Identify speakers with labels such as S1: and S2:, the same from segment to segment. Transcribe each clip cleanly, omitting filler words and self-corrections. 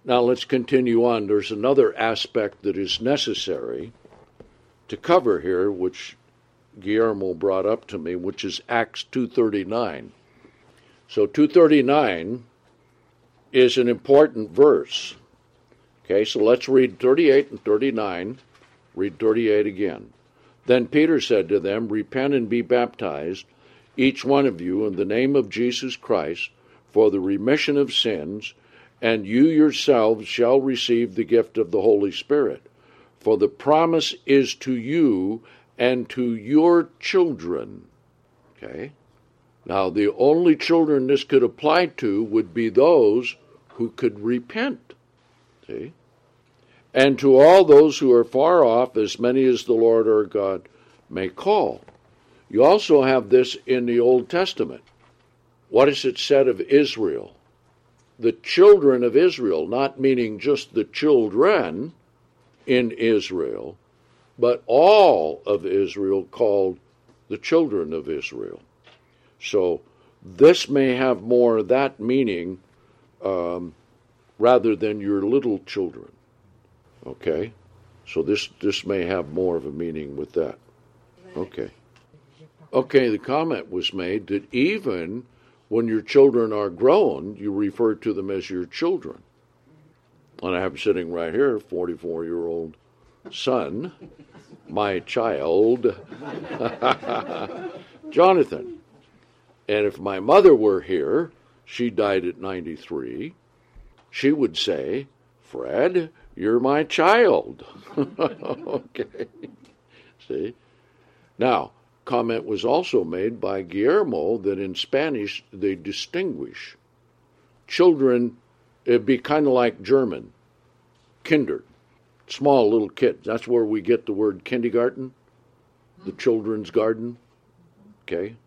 S1: Now let's continue on. There's another aspect that is necessary to cover here, which Guillermo brought up to me, which is Acts 2:39. So 2:39 is an important verse. Okay, so let's read 38 and 39. Read 38 again. Then Peter said to them, "Repent and be baptized, each one of you, in the name of Jesus Christ, for the remission of sins, and you yourselves shall receive the gift of the Holy Spirit. For the promise is to you and to your children." Okay? Now, the only children this could apply to would be those who could repent. See? "And to all those who are far off, as many as the Lord our God may call." You also have this in the Old Testament. What is it said of Israel? The children of Israel, not meaning just the children in Israel, but all of Israel called the children of Israel. So this may have more of that meaning rather than your little children. Okay? So this may have more of a meaning with that. Okay. Okay, the comment was made that even when your children are grown, you refer to them as your children. And I have sitting right here, 44-year-old son, my child, Jonathan. And if my mother were here, she died at 93, she would say, "Fred, you're my child." Okay. See? Now, comment was also made by Guillermo that in Spanish they distinguish. Children, it'd be kind of like German, Kinder, small little kids. That's where we get the word kindergarten, the children's garden. Okay.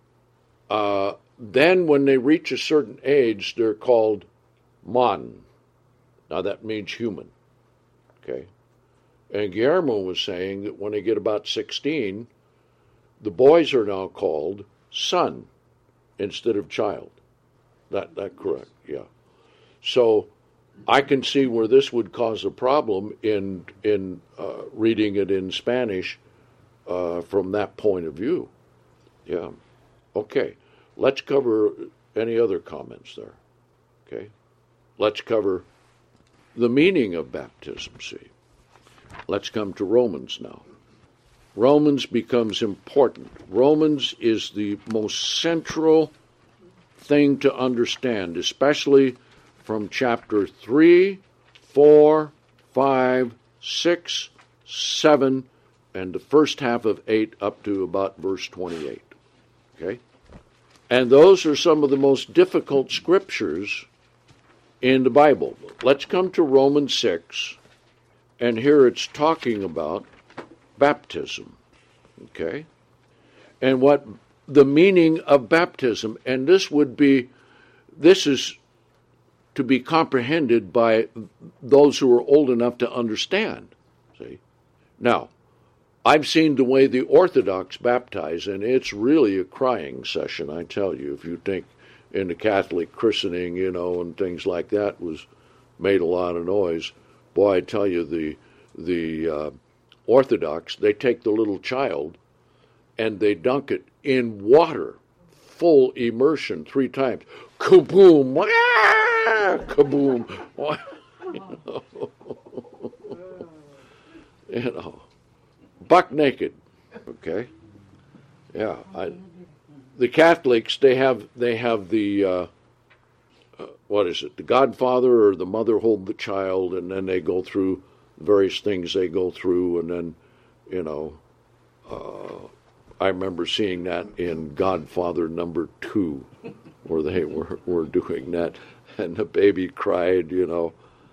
S1: Then when they reach a certain age, they're called man. Now that means human. Okay. And Guillermo was saying that when they get about 16, the boys are now called son instead of child. That correct, yeah. So I can see where this would cause a problem in reading it in Spanish from that point of view. Yeah. Okay. Let's cover any other comments there. Okay. Let's cover the meaning of baptism, see. Let's come to Romans now. Romans becomes important. Romans is the most central thing to understand, especially from chapter 3, 4, 5, 6, 7, and the first half of 8 up to about verse 28. Okay? And those are some of the most difficult scriptures in the Bible. Let's come to Romans 6, and here it's talking about baptism. Okay? And what the meaning of baptism, and this is to be comprehended by those who are old enough to understand. See? Now, I've seen the way the Orthodox baptize, and it's really a crying session, I tell you. If you think in the Catholic christening, and things like that was made a lot of noise, boy, I tell you, the Orthodox, they take the little child and they dunk it in water, full immersion 3 times. Kaboom! Ah! Kaboom! Buck naked. Okay? Yeah. The Catholics, they have the, what is it, the godfather or the mother hold the child, and then they go through various things they go through, and then, I remember seeing that in Godfather number 2, where they were doing that, and the baby cried, and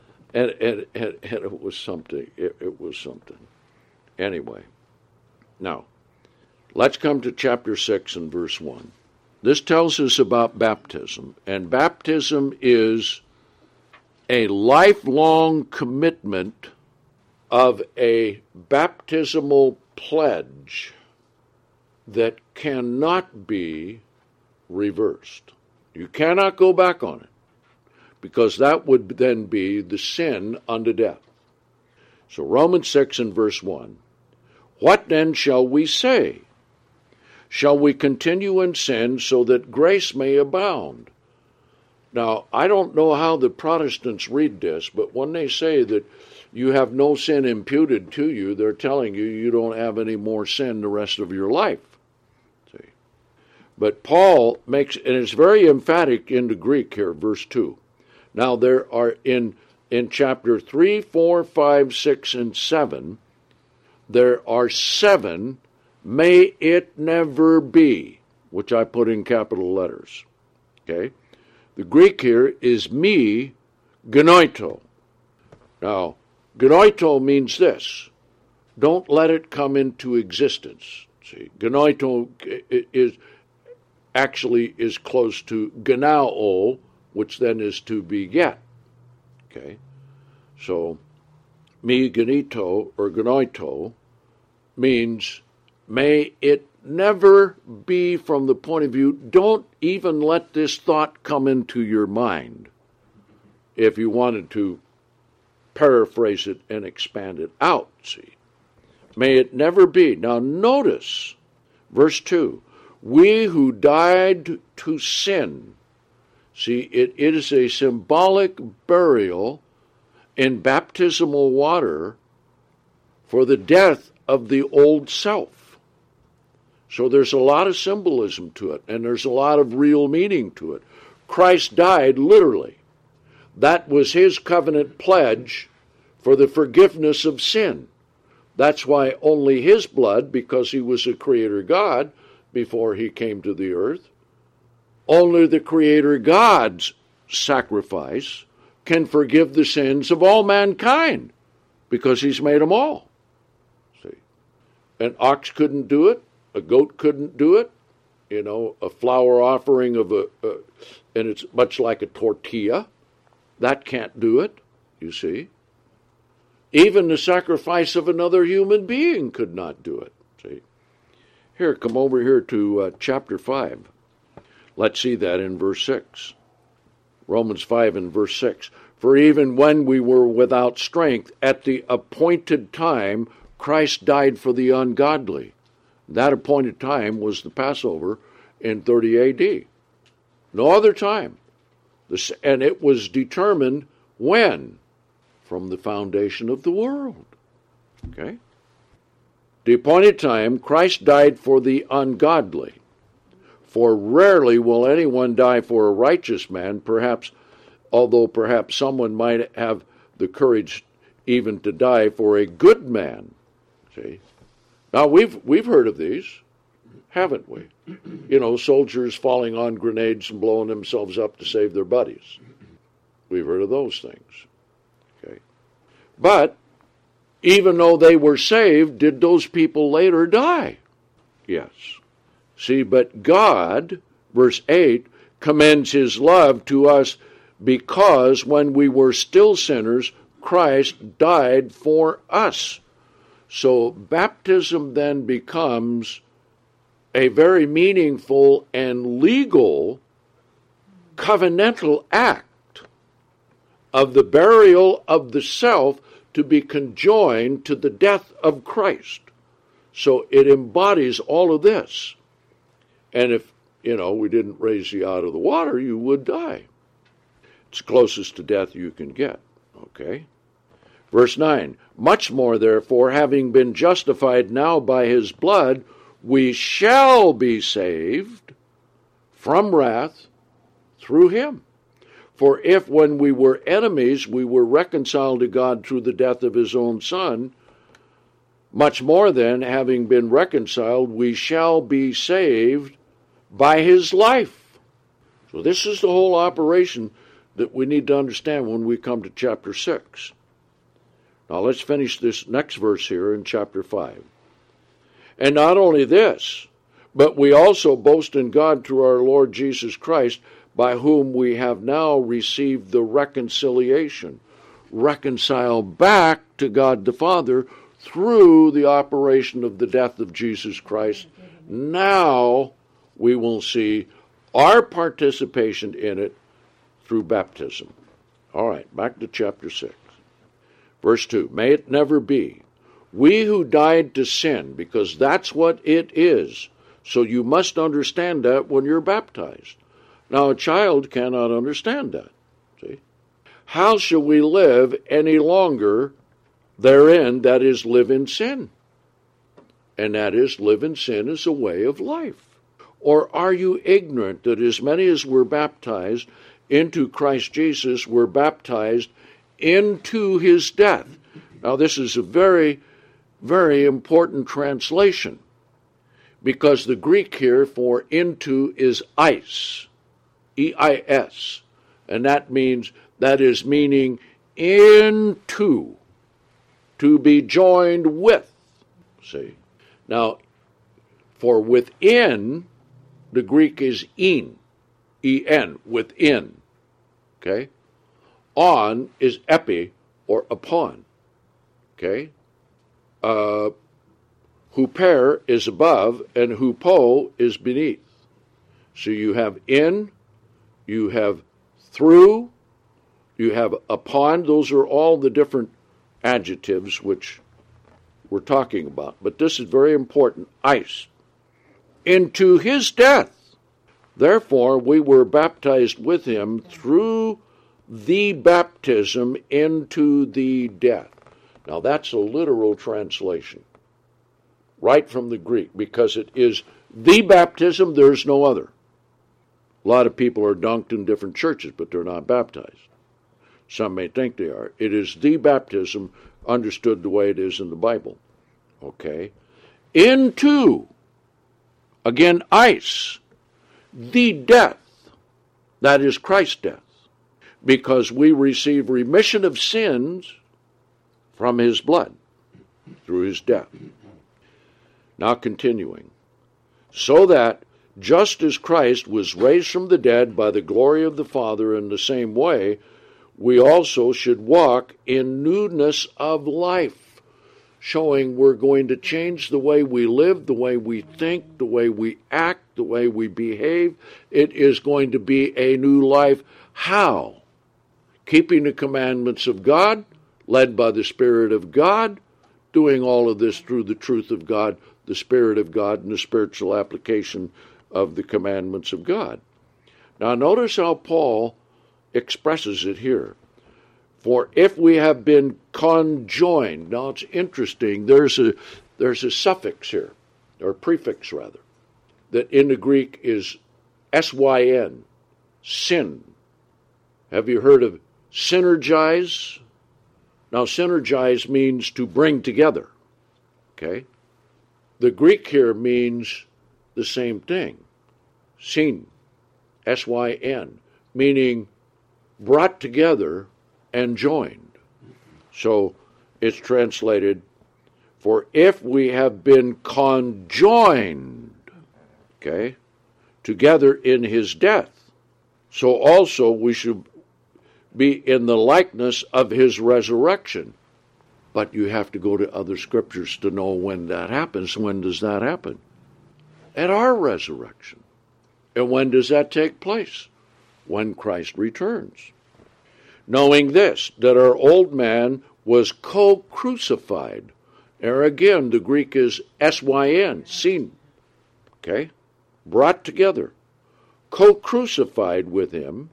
S1: it was something. It was something. Anyway, now, let's come to chapter 6 and verse 1. This tells us about baptism, and baptism is a lifelong commitment of a baptismal pledge that cannot be reversed. You cannot go back on it, because that would then be the sin unto death. So Romans 6 and verse 1. What then shall we say? Shall we continue in sin so that grace may abound? Now, I don't know how the Protestants read this, but when they say that you have no sin imputed to you, they're telling you you don't have any more sin the rest of your life. See? But Paul makes, and it's very emphatic in the Greek here, verse 2. Now there are in chapter 3, 4, 5, 6, and 7, there are 7, may it never be, which I put in capital letters. Okay? The Greek here is me genoito. Now, genoito means this. Don't let it come into existence. See, genoito is close to genao, which then is to beget. Okay? So, me genito or genoito means may it never be from the point of view, don't even let this thought come into your mind, if you wanted to paraphrase it and expand it out, see. May it never be. Now notice, verse 2, we who died to sin. See, it is a symbolic burial in baptismal water for the death of the old self. So there's a lot of symbolism to it, and there's a lot of real meaning to it. Christ died literally. That was his covenant pledge for the forgiveness of sin. That's why only his blood, because he was a creator God before he came to the earth, only the creator God's sacrifice can forgive the sins of all mankind, because he's made them all. See, an ox couldn't do it. A goat couldn't do it. You know, a flour offering of and it's much like a tortilla. That can't do it, you see. Even the sacrifice of another human being could not do it, see. Here, come over here to chapter 5. Let's see that in verse 6. Romans 5 and verse 6. For even when we were without strength, at the appointed time, Christ died for the ungodly. That appointed time was the Passover in 30 A.D. No other time. And it was determined when? From the foundation of the world. Okay? The appointed time, Christ died for the ungodly. For rarely will anyone die for a righteous man, although perhaps someone might have the courage even to die for a good man. See? Now, we've heard of these, haven't we? You know, soldiers falling on grenades and blowing themselves up to save their buddies. We've heard of those things. Okay. But even though they were saved, did those people later die? Yes. See, but God, verse 8, commends his love to us because when we were still sinners, Christ died for us. So baptism then becomes a very meaningful and legal covenantal act of the burial of the self to be conjoined to the death of Christ. So it embodies all of this. And if, we didn't raise you out of the water, you would die. It's closest to death you can get, okay? Verse 9, much more, therefore, having been justified now by his blood, we shall be saved from wrath through him. For if when we were enemies, we were reconciled to God through the death of his own Son, much more then, having been reconciled, we shall be saved by his life. So this is the whole operation that we need to understand when we come to chapter 6. Now let's finish this next verse here in chapter 5. And not only this, but we also boast in God through our Lord Jesus Christ, by whom we have now received the reconciliation. Reconcile back to God the Father through the operation of the death of Jesus Christ. Now we will see our participation in it through baptism. All right, back to chapter 6. Verse 2, may it never be. We who died to sin, because that's what it is. So you must understand that when you're baptized. Now, a child cannot understand that. See? How shall we live any longer therein, that is, live in sin? And that is, live in sin is a way of life. Or are you ignorant that as many as were baptized into Christ Jesus were baptized into his death? Now, this is a very, very important translation, because the Greek here for into is eis, E-I-S, and that is meaning into, to be joined with. See? Now, for within, the Greek is en, E-N, within. Okay? On is epi, or upon. Okay? Huper is above, and hupo is beneath. So you have in, you have through, you have upon. Those are all the different adjectives which we're talking about. But this is very important. Eis. Into his death. Therefore, we were baptized with him through the baptism into the death. Now, that's a literal translation, right from the Greek, because it is the baptism, there's no other. A lot of people are dunked in different churches, but they're not baptized. Some may think they are. It is the baptism, understood the way it is in the Bible. Okay? Into, again, eis, the death, that is Christ's death, because we receive remission of sins from his blood through his death. Now continuing, so that just as Christ was raised from the dead by the glory of the Father, in the same way we also should walk in newness of life, showing we're going to change the way we live, the way we think, the way we act, the way we behave. It is going to be a new life. How? Keeping the commandments of God, led by the Spirit of God, doing all of this through the truth of God, the Spirit of God, and the spiritual application of the commandments of God. Now notice how Paul expresses it here. For if we have been conjoined, now it's interesting, there's a suffix here, or prefix rather, that in the Greek is S-Y-N, sin. Have you heard of synergize? Now, synergize means to bring together, okay? The Greek here means the same thing, syn, S-Y-N, meaning brought together and joined. So it's translated, for if we have been conjoined, okay, together in his death, so also we should be in the likeness of his resurrection. But you have to go to other scriptures to know when that happens. When does that happen? At our resurrection. And when does that take place? When Christ returns. Knowing this, that our old man was co-crucified. There again, the Greek is S-Y-N, syn, okay? Brought together. Co-crucified with him,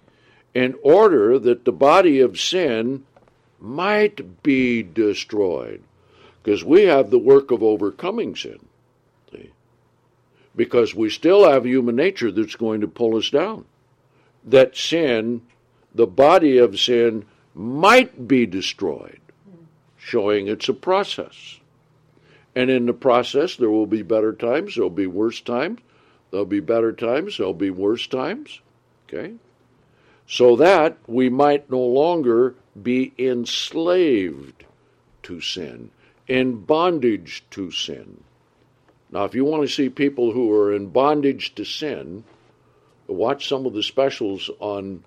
S1: in order that the body of sin might be destroyed. Because we have the work of overcoming sin. See? Because we still have human nature that's going to pull us down. That sin, the body of sin, might be destroyed. Showing it's a process. And in the process, there will be better times, there will be worse times. There'll be better times, there'll be worse times. Okay? So that we might no longer be enslaved to sin, in bondage to sin. Now, if you want to see people who are in bondage to sin, watch some of the specials on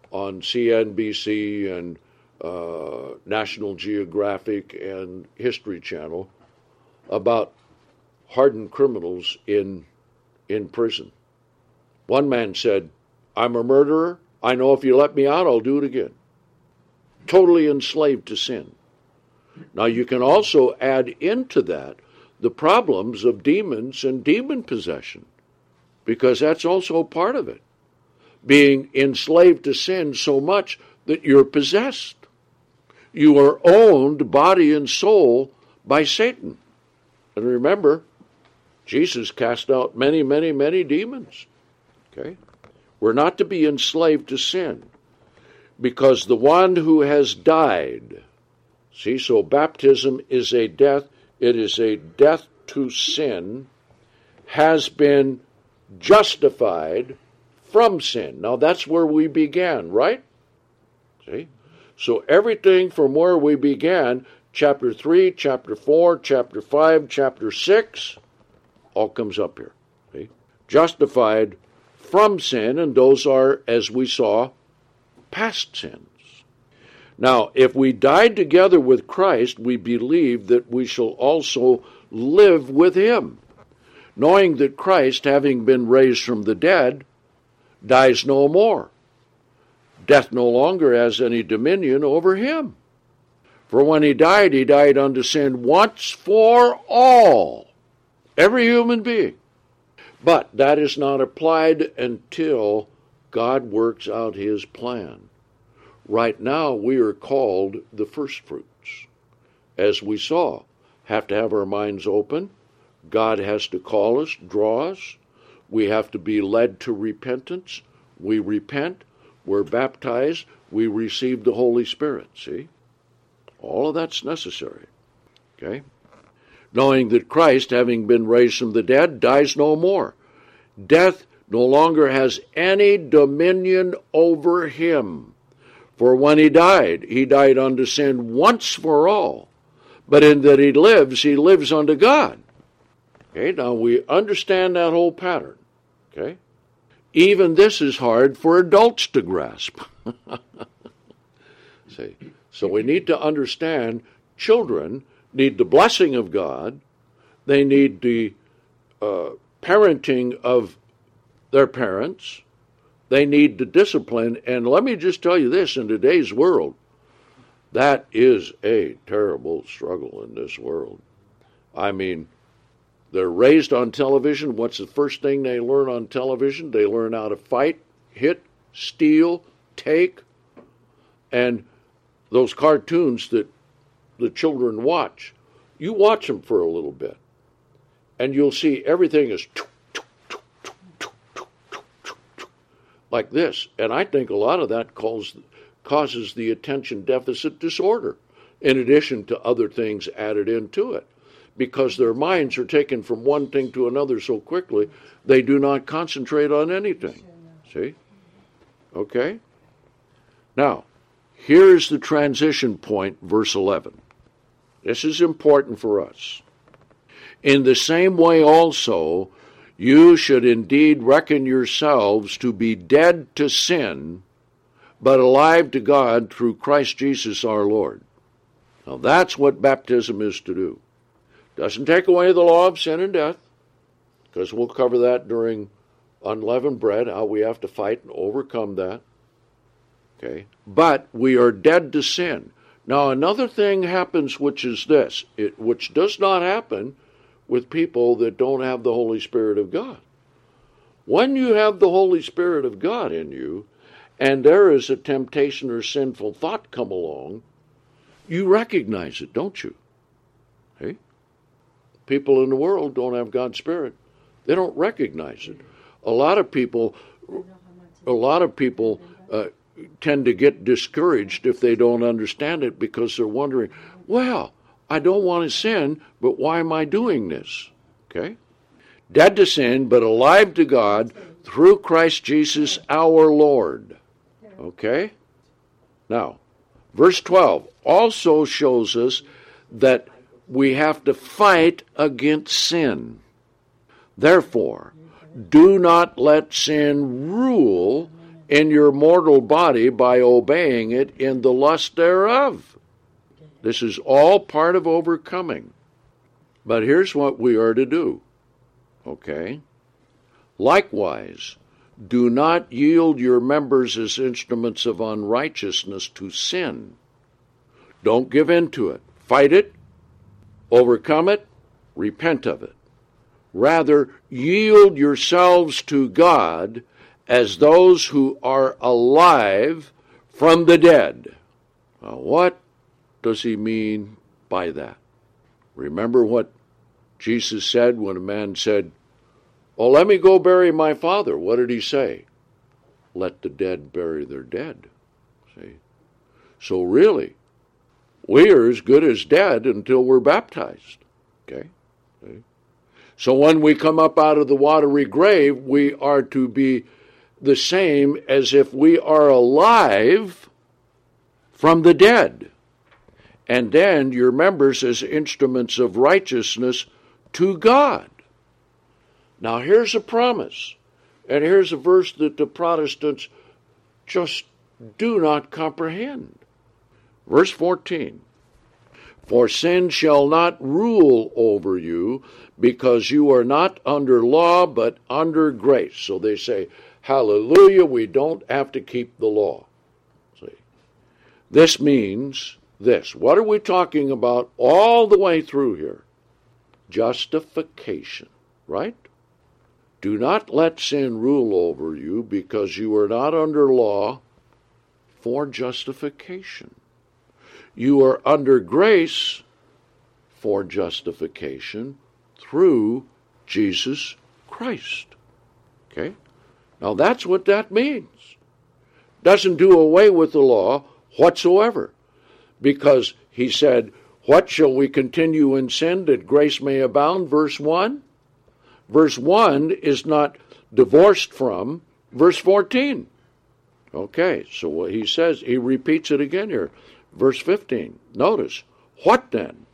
S1: CNBC and National Geographic and History Channel about hardened criminals in prison. One man said, I'm a murderer. I know if you let me out, I'll do it again. totally enslaved to sin. Now you can also add into that the problems of demons and demon possession, because that's also part of it. Being enslaved to sin so much that you're possessed. You are owned, body and soul, by Satan. And remember, Jesus cast out many, many, many demons. Okay? We're not to be enslaved to sin, because the one who has died, see, so baptism is a death, it is a death to sin, has been justified from sin. Now that's where we began, right? See? So everything from where we began, chapter 3, chapter 4, chapter 5, chapter 6, all comes up here. See? Justified from sin, and those are, as we saw, past sins. Now, if we died together with Christ, we believe that we shall also live with him, knowing that Christ, having been raised from the dead, dies no more. Death no longer has any dominion over him. For when he died unto sin once for all, every human being. But that is not applied until God works out his plan. Right now, we are called the firstfruits. As we saw, have to have our minds open. God has to call us, draw us. We have to be led to repentance. We repent. We're baptized. We receive the Holy Spirit. See? All of that's necessary. Okay? Knowing that Christ, having been raised from the dead, dies no more. Death no longer has any dominion over him. For when he died unto sin once for all. But in that he lives unto God. Okay, now we understand that whole pattern. Okay? Even this is hard for adults to grasp. See? So we need to understand children need the blessing of God. They need the parenting of their parents. They need the discipline. And let me just tell you this, in today's world, that is a terrible struggle in this world. I mean, they're raised on television. What's the first thing they learn on television? They learn how to fight, hit, steal, take. And those cartoons that the children watch, you watch them for a little bit, and you'll see everything is like this. And I think a lot of that causes the attention deficit disorder, in addition to other things added into it, because their minds are taken from one thing to another so quickly, they do not concentrate on anything. See? Okay? Now, here's the transition point, verse 11. This is important for us. In the same way also, you should indeed reckon yourselves to be dead to sin, but alive to God through Christ Jesus our Lord. Now that's what baptism is to do. Doesn't take away the law of sin and death, because we'll cover that during unleavened bread, how we have to fight and overcome that. Okay, but we are dead to sin. Now another thing happens, which is this, which does not happen with people that don't have the Holy Spirit of God. When you have the Holy Spirit of God in you, and there is a temptation or sinful thought come along, you recognize it, don't you? Hey? People in the world don't have God's Spirit. They don't recognize it. A lot of people tend to get discouraged if they don't understand it, because they're wondering, well, I don't want to sin, but why am I doing this? Okay? Dead to sin, but alive to God through Christ Jesus our Lord. Okay? Now, verse 12 also shows us that we have to fight against sin. Therefore, do not let sin rule in your mortal body by obeying it in the lust thereof. This is all part of overcoming. But here's what we are to do. Okay? Likewise, do not yield your members as instruments of unrighteousness to sin, Don't give in to it. Fight it, overcome it, repent of it. Rather, yield yourselves to God as those who are alive from the dead. Now, what does he mean by that? Remember what Jesus said when a man said, "Oh, let me go bury my father." What did he say? Let the dead bury their dead. See? So really, we are as good as dead until we're baptized. Okay? See? So when we come up out of the watery grave, we are to be the same as if we are alive from the dead. And then your members as instruments of righteousness to God. Now here's a promise, and here's a verse that the Protestants just do not comprehend. Verse 14, "For sin shall not rule over you, because you are not under law, but under grace." So they say, hallelujah, we don't have to keep the law. See, this means this. What are we talking about all the way through here? Justification, right? Do not let sin rule over you, because you are not under law for justification. You are under grace for justification through Jesus Christ. Okay? Now that's what that means. Doesn't do away with the law whatsoever. Because he said, "What shall we continue in sin that grace may abound?" Verse 1. Verse 1 is not divorced from verse 14. Okay, so what he says, he repeats it again here. Verse 15. Notice, "What then?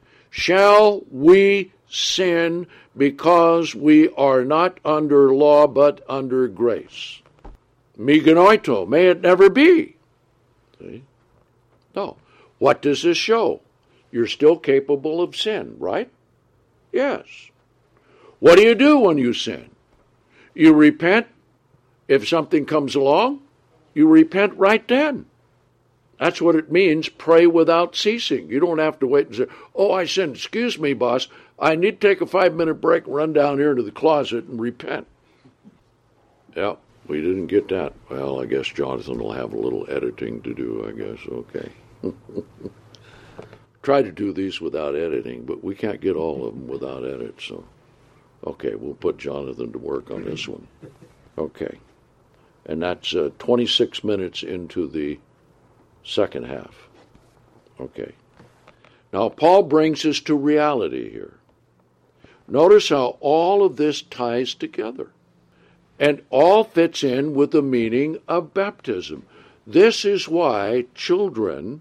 S1: Shall we sin because we are not under law but under grace?" Me genoito, may it never be. See? No. What does this show? You're still capable of sin, right? Yes. What do you do when you sin? You repent. If something comes along, you repent right then. That's what it means, pray without ceasing. You don't have to wait and say, "Oh, I sinned. Excuse me, boss. I need to take a 5-minute break, run down here to the closet and repent." Yeah, we didn't get that. Well, I guess Jonathan will have a little editing to do, I guess. Okay. Try to do these without editing, but we can't get all of them without edit, so. Okay, we'll put Jonathan to work on this one. Okay. And that's 26 minutes into the second half. Okay. Now, Paul brings us to reality here. Notice how all of this ties together. And all fits in with the meaning of baptism. This is why children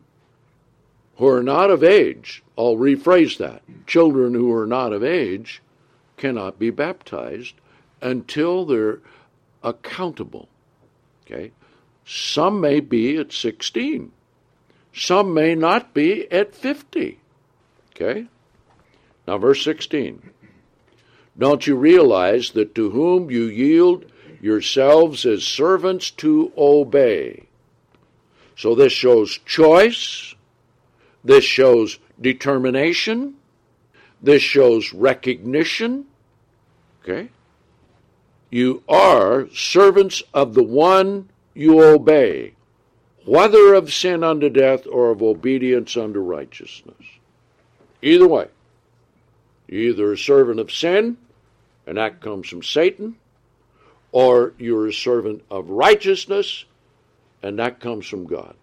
S1: who are not of age, I'll rephrase that, children who are not of age cannot be baptized until they're accountable. Okay? Some may be at 16. Some may not be at 50. Okay? Now verse 16. "Don't you realize that to whom you yield yourselves as servants to obey?" So this shows choice. This shows determination. This shows recognition. Okay? You are servants of the one you obey, whether of sin unto death or of obedience unto righteousness. Either way. You're either a servant of sin, and that comes from Satan, or you're a servant of righteousness, and that comes from God.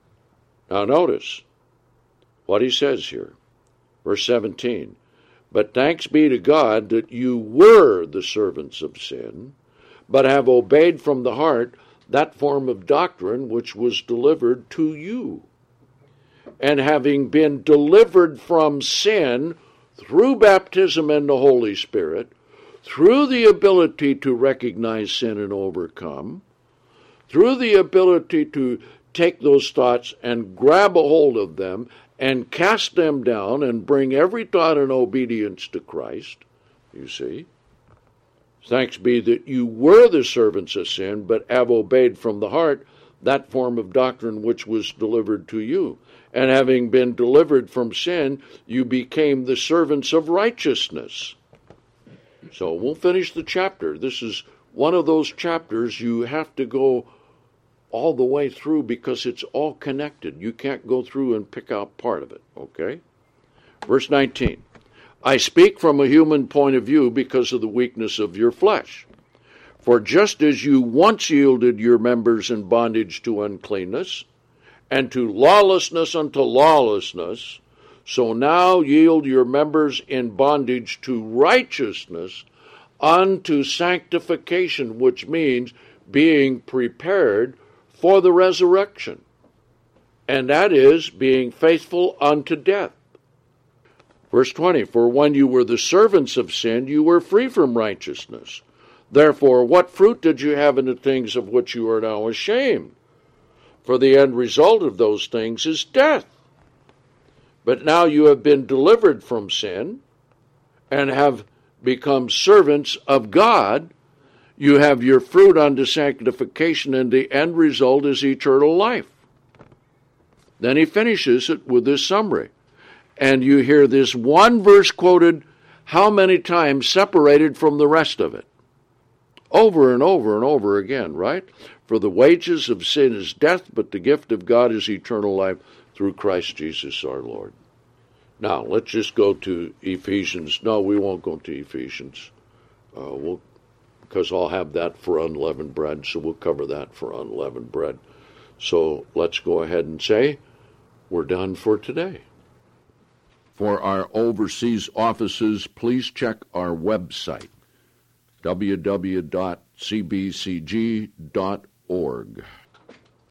S1: Now notice what he says here. Verse 17. "But thanks be to God that you were the servants of sin, but have obeyed from the heart that form of doctrine which was delivered to you. And having been delivered from sin through baptism and the Holy Spirit, through the ability to recognize sin and overcome, through the ability to take those thoughts and grab a hold of them and cast them down and bring every thought in obedience to Christ, you see. Thanks be that you were the servants of sin, but have obeyed from the heart that form of doctrine which was delivered to you. And having been delivered from sin, you became the servants of righteousness. So we'll finish the chapter. This is one of those chapters you have to go all the way through because it's all connected. You can't go through and pick out part of it, okay? Verse 19, I speak from a human point of view because of the weakness of your flesh. For just as you once yielded your members in bondage to uncleanness, and to lawlessness unto lawlessness, so now yield your members in bondage to righteousness unto sanctification, which means being prepared for the resurrection. And that is being faithful unto death. Verse 20, for when you were the servants of sin, you were free from righteousness. Therefore, what fruit did you have in the things of which you are now ashamed? For the end result of those things is death. But now you have been delivered from sin and have become servants of God. You have your fruit unto sanctification, and the end result is eternal life. Then he finishes it with this summary. And you hear this one verse quoted how many times separated from the rest of it? Over and over and over again, right? For the wages of sin is death, but the gift of God is eternal life through Christ Jesus our Lord. Now, let's just go to Ephesians. No, we won't go to Ephesians. Because I'll have that for unleavened bread, so we'll cover that for unleavened bread. So let's go ahead and say we're done for today. For our overseas offices, please check our website, www.cbcg.org.